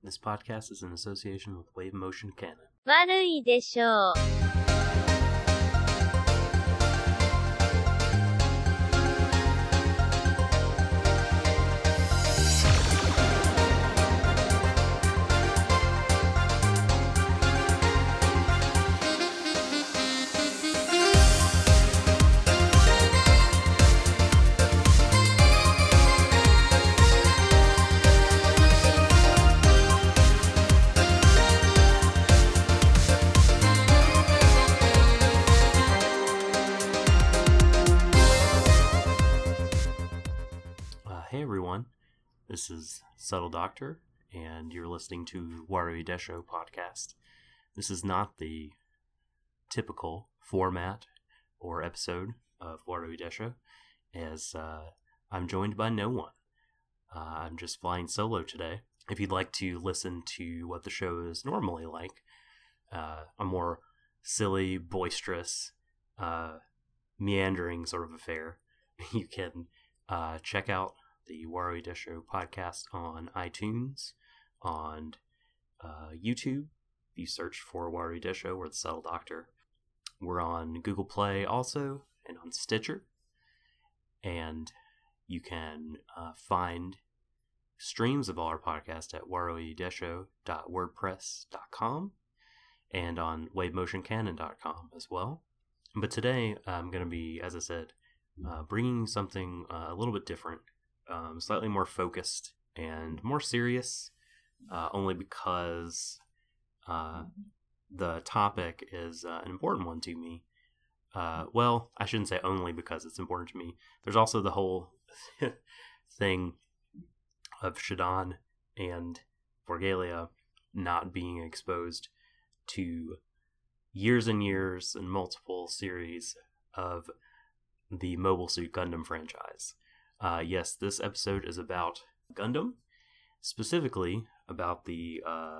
This podcast is in association with Wave Motion Canon. 悪いでしょう。 Hey everyone, this is Subtle Doctor, and you're listening to Warui Desho podcast. This is not the typical format or episode of Warui Desho, as I'm joined by no one. I'm just flying solo today. If you'd like to listen to what the show is normally like, a more silly, boisterous, meandering sort of affair, you can check out the Warui Desho podcast on iTunes, on YouTube. You search for Warui Desho or the Subtle Doctor. We're on Google Play also, and on Stitcher. And you can find streams of all our podcasts at waruidesho.wordpress.com and on wavemotioncanon.com as well. But today I'm going to be, as I said, bringing something a little bit different. Slightly more focused and more serious, only because the topic is an important one to me. Well, I shouldn't say only because it's important to me. There's also the whole thing of Shadon and Forgalia not being exposed to years and years and multiple series of the Mobile Suit Gundam franchise. Yes, this episode is about Gundam, specifically about the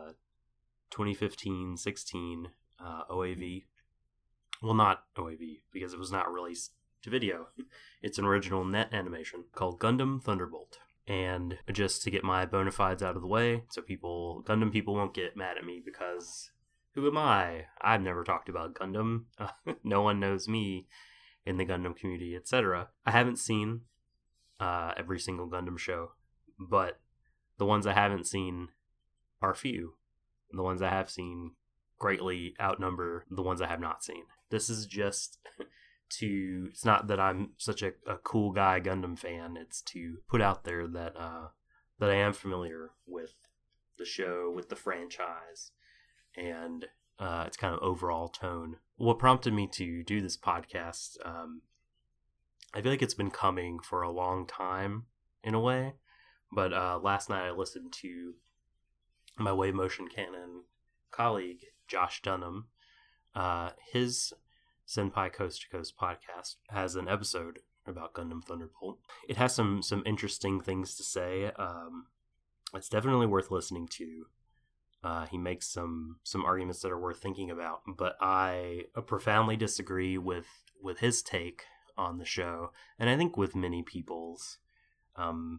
2015-16 OAV. Well, not OAV, because it was not released to video. It's an original net animation called Gundam Thunderbolt. And just to get my bona fides out of the way, so Gundam people won't get mad at me, because who am I? I've never talked about Gundam. No one knows me in the Gundam community, etc. I haven't seen every single Gundam show, but the ones I haven't seen are few. And the ones I have seen greatly outnumber the ones I have not seen. This is just it's not that I'm such a cool guy Gundam fan, it's to put out there that I am familiar with the show, with the franchise, and its kind of overall tone. What prompted me to do this podcast, I feel like it's been coming for a long time, in a way, but last night I listened to my Wave Motion Canon colleague, Josh Dunham. His Senpai Coast to Coast podcast has an episode about Gundam Thunderbolt. It has some interesting things to say. It's definitely worth listening to. He makes some arguments that are worth thinking about, but I profoundly disagree with his take on the show, and I think with many people's. I'm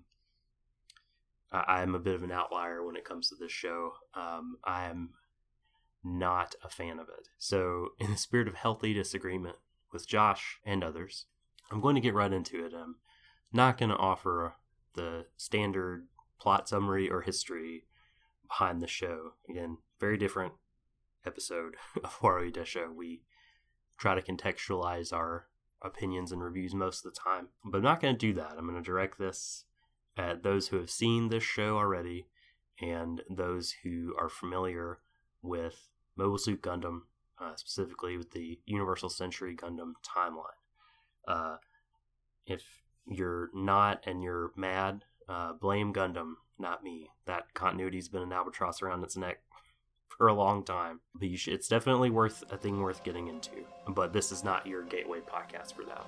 a bit of an outlier when it comes to this show. I am not a fan of it. So, in the spirit of healthy disagreement with Josh and others, I'm going to get right into it. I'm not going to offer the standard plot summary or history behind the show. Again, very different episode of Warui Desho. We try to contextualize our opinions and reviews most of the time, but I'm not going to do that. I'm going to direct this at those who have seen this show already and those who are familiar with Mobile Suit Gundam, specifically with the Universal Century Gundam timeline. If you're not and you're mad, blame Gundam, not me. That continuity's been an albatross around its neck for a long time. But it's definitely a thing worth getting into. But this is not your gateway podcast for that.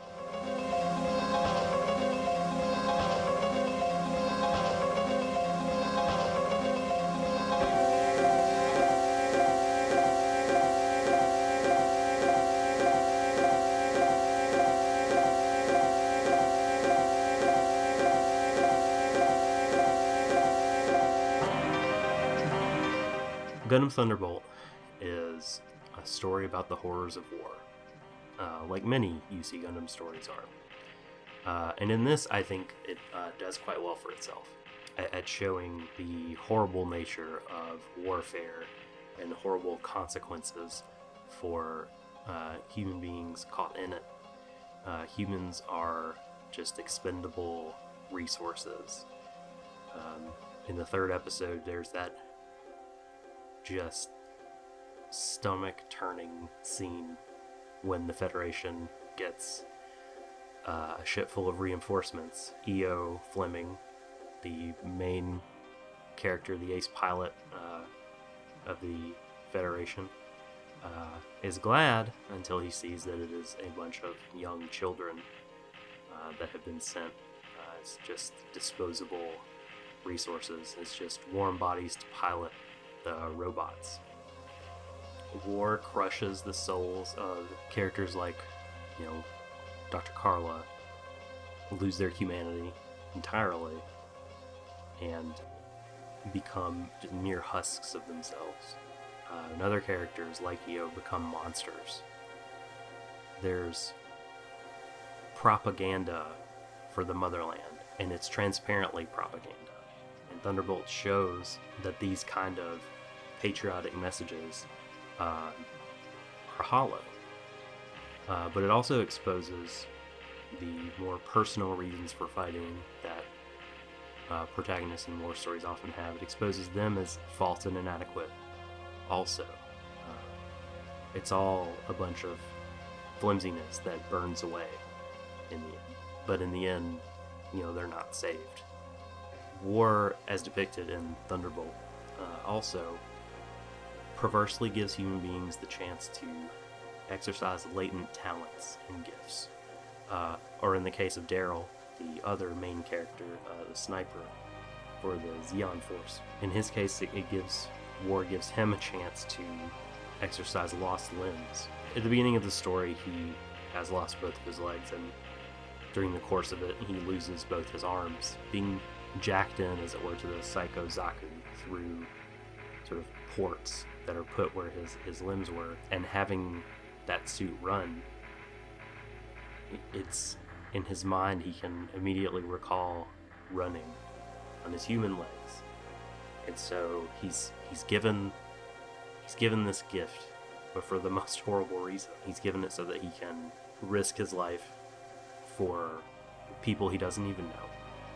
Gundam Thunderbolt is a story about the horrors of war, like many UC Gundam stories are. And in this, I think it does quite well for itself at showing the horrible nature of warfare and horrible consequences for human beings caught in it. Humans are just expendable resources. In the third episode, there's that just stomach-turning scene when the Federation gets a ship full of reinforcements. E.O. Fleming, the main character, the ace pilot of the Federation, is glad until he sees that it is a bunch of young children that have been sent. It's just disposable resources. It's just warm bodies to pilot the robots. War crushes the souls of characters like, Dr. Carla, lose their humanity entirely and become mere husks of themselves. And other characters like E.O. become monsters. There's propaganda for the motherland, and it's transparently propaganda. And Thunderbolt shows that these kind of patriotic messages are hollow. But it also exposes the more personal reasons for fighting that protagonists in war stories often have. It exposes them as false and inadequate also. It's all a bunch of flimsiness that burns away in the end. But in the end, they're not saved. War, as depicted in Thunderbolt, also perversely gives human beings the chance to exercise latent talents and gifts. Or in the case of Daryl, the other main character, the sniper for the Zeon Force. In his case, war gives him a chance to exercise lost limbs. At the beginning of the story, he has lost both of his legs, and during the course of it, he loses both his arms, being jacked in, as it were, to the Psycho Zaku through sort of ports that are put where his limbs were, and having that suit run, it's in his mind he can immediately recall running on his human legs. And so he's given this gift, but for the most horrible reason. He's given it so that he can risk his life for people he doesn't even know,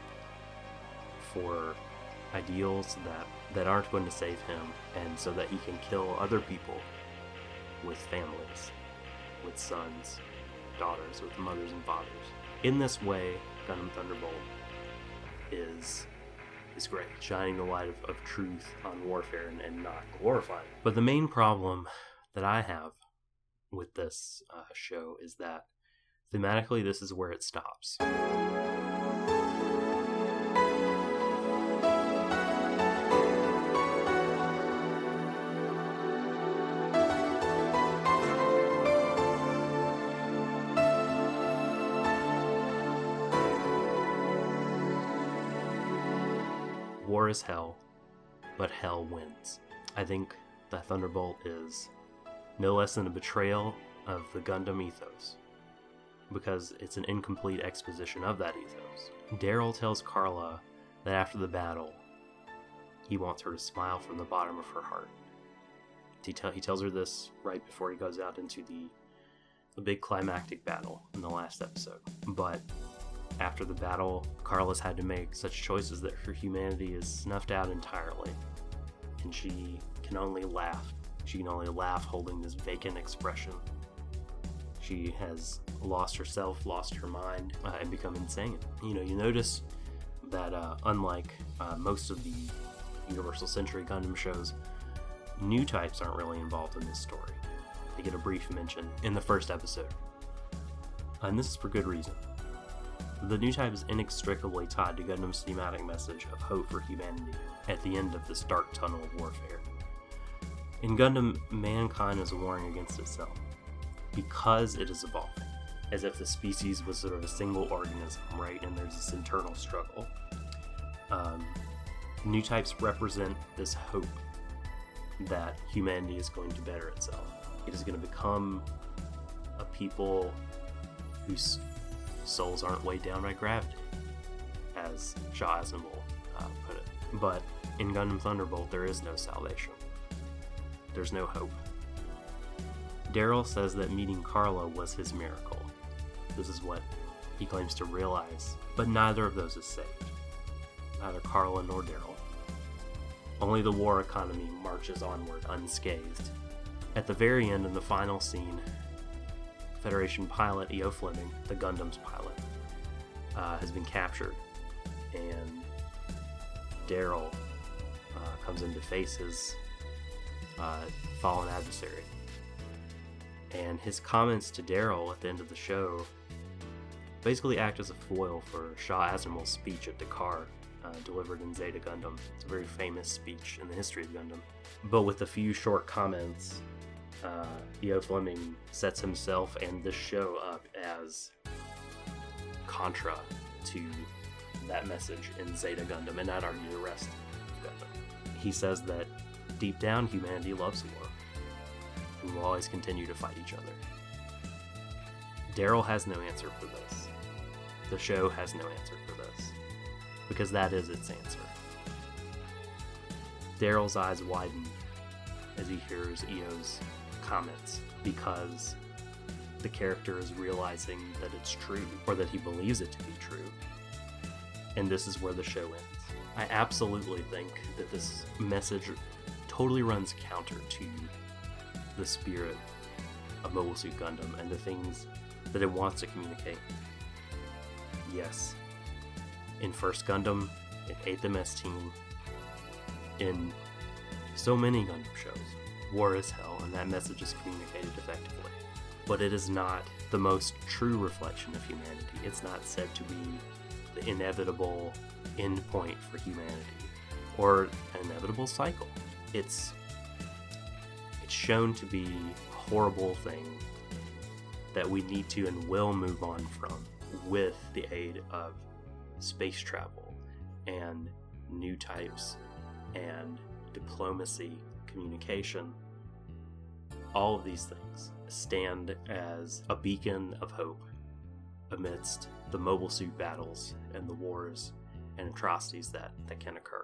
for ideals that aren't going to save him, and so that he can kill other people with families, with sons, daughters, with mothers and fathers. In this way, Gundam Thunderbolt is great, shining the light of truth on warfare and not glorifying. But the main problem that I have with this show is that thematically this is where it stops. War is hell, but hell wins. I think that Thunderbolt is no less than a betrayal of the Gundam ethos, because it's an incomplete exposition of that ethos. Daryl tells Carla that after the battle, he wants her to smile from the bottom of her heart. He tells her this right before he goes out into the big climactic battle in the last episode. But after the battle, Carla's had to make such choices that her humanity is snuffed out entirely, and she can only laugh. She can only laugh holding this vacant expression. She has lost herself, lost her mind, and become insane. You notice that unlike most of the Universal Century Gundam shows, new types aren't really involved in this story. They get a brief mention in the first episode. And this is for good reason. The new type is inextricably tied to Gundam's thematic message of hope for humanity at the end of this dark tunnel of warfare. In Gundam, mankind is warring against itself because it is evolving, as if the species was sort of a single organism, right? And there's this internal struggle. New types represent this hope that humanity is going to better itself. It is going to become a people whose souls aren't weighed down by gravity, as Shah Aznavour put it. But in Gundam Thunderbolt, there is no salvation. There's no hope. Daryl says that meeting Carla was his miracle. This is what he claims to realize, but neither of those is saved. Neither Carla nor Daryl. Only the war economy marches onward unscathed. At the very end, in the final scene, Federation pilot E.O. Fleming, the Gundam's pilot, has been captured, and Daryl comes in to face his fallen adversary. And his comments to Daryl at the end of the show basically act as a foil for Shah Aznavour's speech at Dakar, delivered in Zeta Gundam. It's a very famous speech in the history of Gundam. But with a few short comments, E.O. Fleming sets himself and this show up as contra to that message in Zeta Gundam, and not argue the rest of Gundam. He says that deep down, humanity loves war, and will always continue to fight each other. Daryl has no answer for this. The show has no answer for this, because that is its answer. Daryl's eyes widen as he hears E.O.'s comments, because the character is realizing that it's true, or that he believes it to be true. And this is where the show ends. I absolutely think that this message totally runs counter to the spirit of Mobile Suit Gundam and the things that it wants to communicate. Yes, in First Gundam, in 8th MS Team, in so many Gundam shows, war is hell, and that message is communicated effectively. But it is not the most true reflection of humanity. It's not said to be the inevitable end point for humanity, or an inevitable cycle. It's shown to be a horrible thing that we need to and will move on from with the aid of space travel and new types and diplomacy, communication. All of these things stand as a beacon of hope amidst the mobile suit battles and the wars and atrocities that can occur.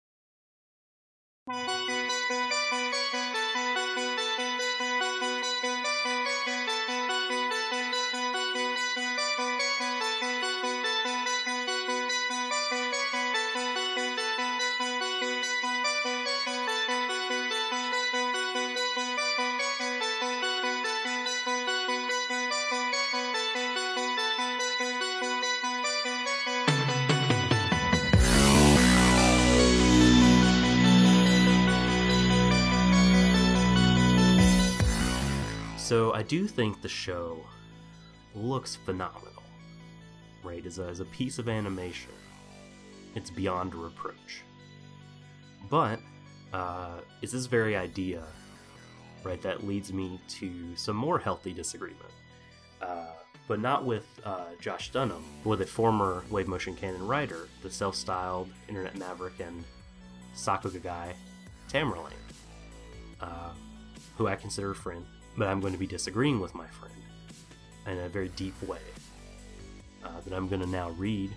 So I do think the show looks phenomenal, right? As a piece of animation, it's beyond reproach. But it's this very idea, right, that leads me to some more healthy disagreement. But not with Josh Dunham, but with a former Wave Motion Canon writer, the self-styled internet maverick and Sakuga guy, Tamerlane, who I consider a friend. But I'm going to be disagreeing with my friend in a very deep way that I'm going to now read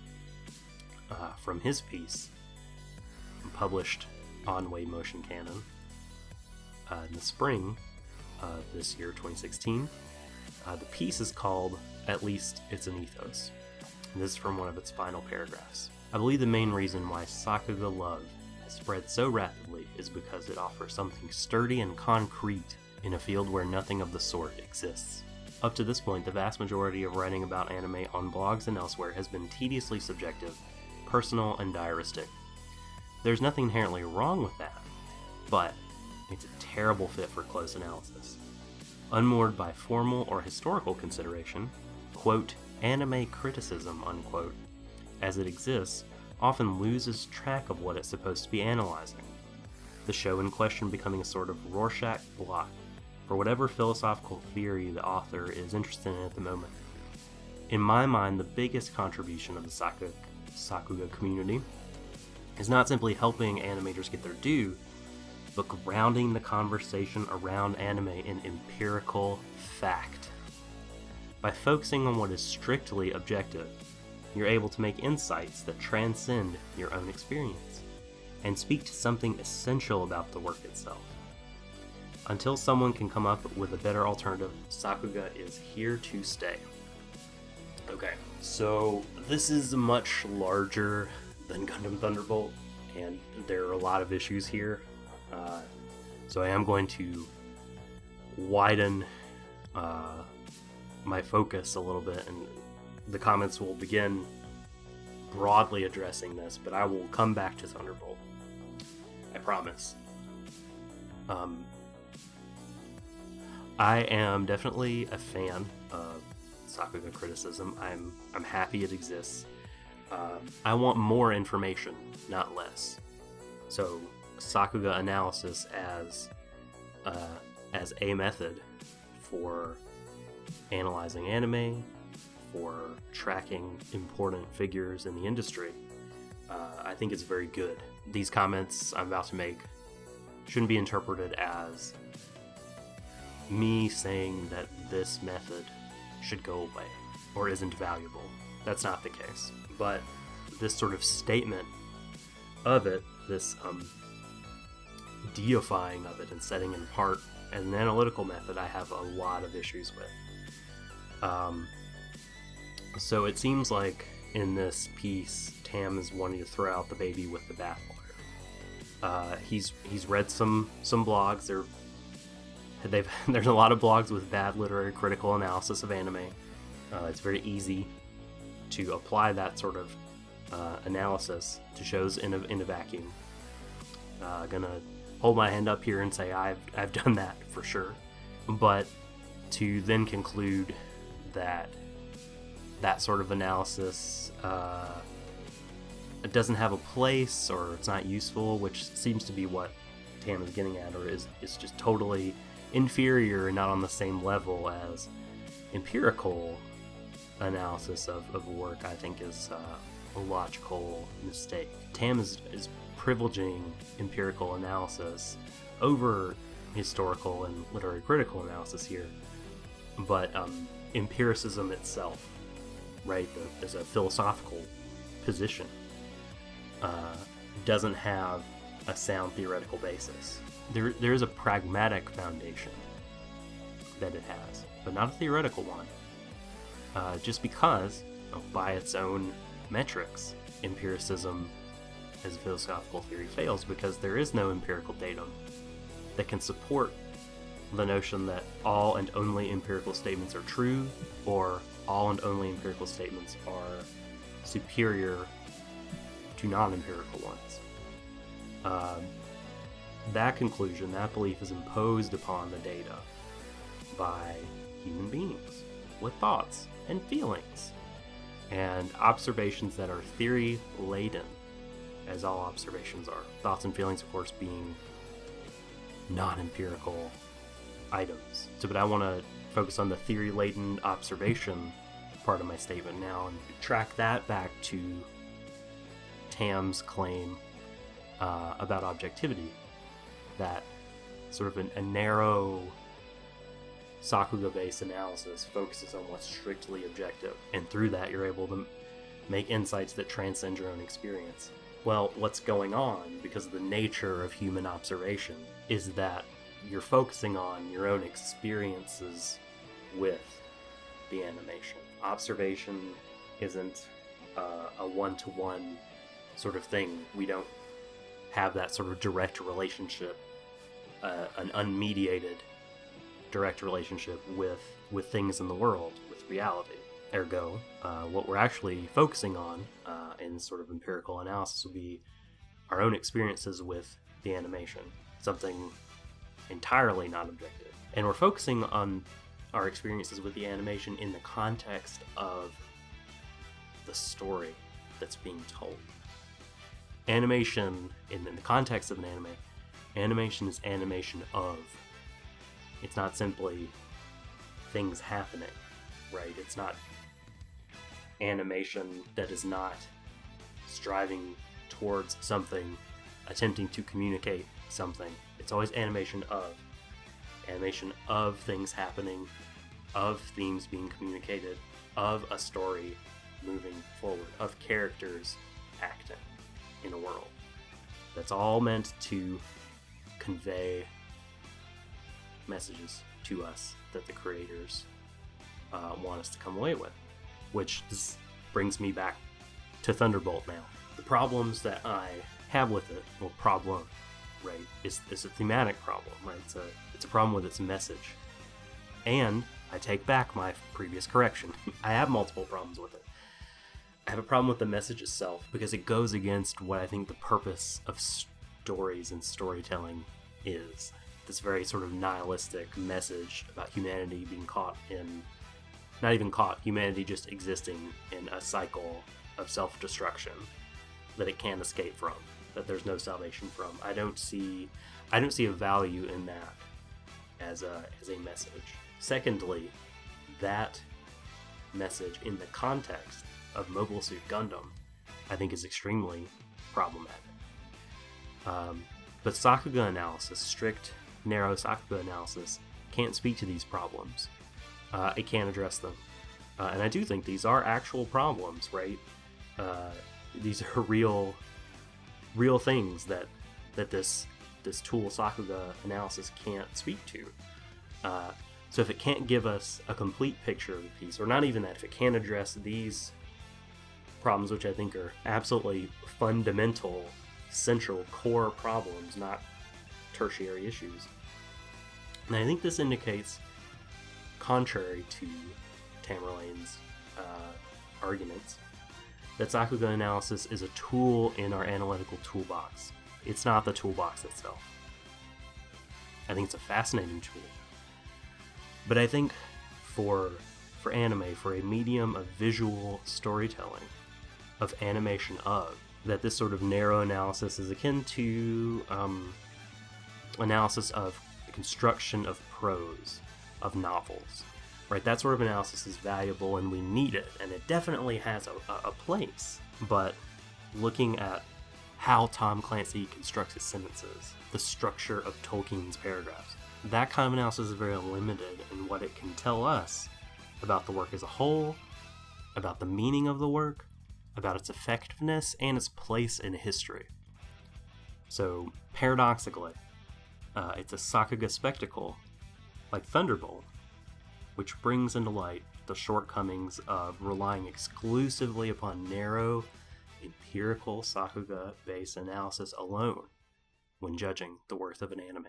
from his piece, published on Wave Motion Canon in the spring of this year, 2016. The piece is called At Least It's an Ethos, and this is from one of its final paragraphs. I believe the main reason why Sakuga love has spread so rapidly is because it offers something sturdy and concrete in a field where nothing of the sort exists. Up to this point, the vast majority of writing about anime on blogs and elsewhere has been tediously subjective, personal, and diaristic. There's nothing inherently wrong with that, but it's a terrible fit for close analysis. Unmoored by formal or historical consideration, quote, anime criticism, unquote, as it exists, often loses track of what it's supposed to be analyzing. The show in question becoming a sort of Rorschach blot for whatever philosophical theory the author is interested in at the moment. In my mind, the biggest contribution of the Sakuga community is not simply helping animators get their due, but grounding the conversation around anime in empirical fact. By focusing on what is strictly objective, you're able to make insights that transcend your own experience and speak to something essential about the work itself. Until someone can come up with a better alternative, Sakuga is here to stay. Okay, so this is much larger than Gundam Thunderbolt, and there are a lot of issues here. So I am going to widen my focus a little bit, and the comments will begin broadly addressing this, but I will come back to Thunderbolt. I promise. I am definitely a fan of Sakuga criticism. I'm happy it exists. I want more information, not less. So Sakuga analysis as a method for analyzing anime, for tracking important figures in the industry, I think it's very good. These comments I'm about to make shouldn't be interpreted as me saying that this method should go away or isn't valuable. That's not the case. But this sort of statement of it, this deifying of it and setting it apart as an analytical method, I have a lot of issues with. So it seems like in this piece, Tam is wanting to throw out the baby with the bathwater. He's read some blogs. There's a lot of blogs with bad literary critical analysis of anime. It's very easy to apply that sort of analysis to shows in a vacuum. Gonna hold my hand up here and say I've done that for sure, but to then conclude that sort of analysis it doesn't have a place, or it's not useful, which seems to be what Tam is getting at, or is just totally inferior and not on the same level as empirical analysis of work, I think is a logical mistake. Tam is privileging empirical analysis over historical and literary critical analysis here, but empiricism itself, right, as a philosophical position, doesn't have a sound theoretical basis. There is a pragmatic foundation that it has, but not a theoretical one. Just because, by its own metrics, empiricism as a philosophical theory fails, because there is no empirical datum that can support the notion that all and only empirical statements are true, or all and only empirical statements are superior to non-empirical ones. That conclusion, that belief, is imposed upon the data by human beings with thoughts and feelings and observations that are theory-laden, as all observations are. Thoughts and feelings, of course, being non-empirical items. But I want to focus on the theory-laden observation part of my statement now and track that back to Tam's claim about objectivity, that sort of a narrow Sakuga-based analysis focuses on what's strictly objective, and through that you're able to make insights that transcend your own experience. Well, what's going on, because of the nature of human observation, is that you're focusing on your own experiences with the animation. Observation isn't a one-to-one sort of thing. We don't have that sort of direct relationship, an unmediated direct relationship with things in the world, with reality. Ergo, what we're actually focusing on in sort of empirical analysis would be our own experiences with the animation, something entirely not objective. And we're focusing on our experiences with the animation in the context of the story that's being told. Animation, in the context of an anime, animation is animation of. It's not simply things happening, right? It's not animation that is not striving towards something, attempting to communicate something. It's always animation of things happening, of themes being communicated, of a story moving forward, of characters acting in a world. That's all meant to convey messages to us that the creators want us to come away with. Which this brings me back to Thunderbolt now. The problems that I have with it, well, problem, right, is a thematic problem, right? It's a problem with its message. And I take back my previous correction. I have multiple problems with it. I have a problem with the message itself because it goes against what I think the purpose of stories and storytelling is. This very sort of nihilistic message about humanity being caught in, not even caught, humanity just existing in a cycle of self-destruction that it can't escape from, that there's no salvation from. I don't see a value in that as a message. Secondly, that message in the context of Mobile Suit Gundam, I think, is extremely problematic. But Sakuga analysis, strict, narrow Sakuga analysis, can't speak to these problems. It can't address them. And I do think these are actual problems, right? These are real things that this tool Sakuga analysis can't speak to. So if it can't give us a complete picture of the piece, or not even that, if it can't address these problems, which I think are absolutely fundamental, central, core problems, not tertiary issues, and I think this indicates, contrary to Tamerlane's arguments, that Sakuga analysis is a tool in our analytical toolbox. It's not the toolbox itself. I think it's a fascinating tool. But I think for anime, for a medium of visual storytelling, of animation that this sort of narrow analysis is akin to analysis of the construction of prose, of novels. Right, that sort of analysis is valuable and we need it, and it definitely has a place. But looking at how Tom Clancy constructs his sentences, the structure of Tolkien's paragraphs, that kind of analysis is very limited in what it can tell us about the work as a whole, about the meaning of the work, about its effectiveness, and its place in history. So, paradoxically, it's a Sakuga spectacle, like Thunderbolt, which brings into light the shortcomings of relying exclusively upon narrow, empirical Sakuga-based analysis alone when judging the worth of an anime.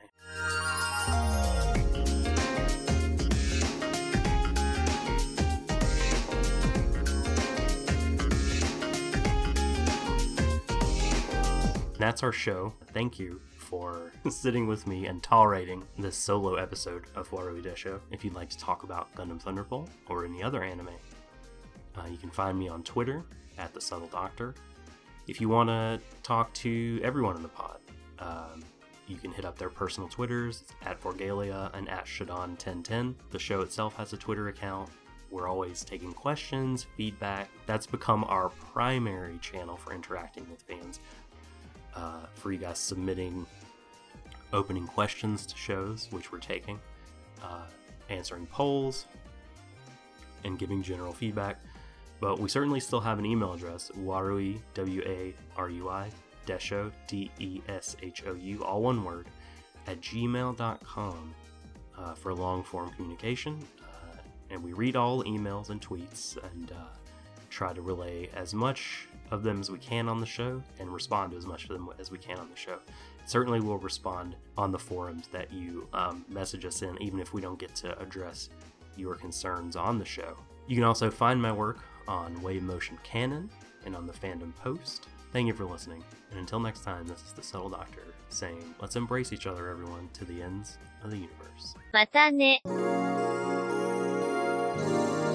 That's our show. Thank you for sitting with me and tolerating this solo episode of Warui Desho. If you'd like to talk about Gundam Thunderbolt or any other anime, you can find me on Twitter at The Subtle Doctor. If you want to talk to everyone in the pod, you can hit up their personal Twitters at Forgalia and at Shadon1010. The show itself has a Twitter account. We're always taking questions, feedback. That's become our primary channel for interacting with fans. For you guys submitting opening questions to shows, which we're taking, answering polls, and giving general feedback. But we certainly still have an email address, Warui, W-A-R-U-I, Desho, D-E-S-H-O-U, all one word, at gmail.com for long-form communication. And we read all emails and tweets and try to relay as much of them as we can on the show and respond to as much of them as we can on the show. Certainly we'll respond on the forums that you message us in, even if we don't get to address your concerns on the show. You can also find my work on Wave Motion Canon and on the Fandom Post. Thank you for listening, and until next time, this is the Subtle Doctor saying, let's embrace each other, everyone, to the ends of the universe. またね。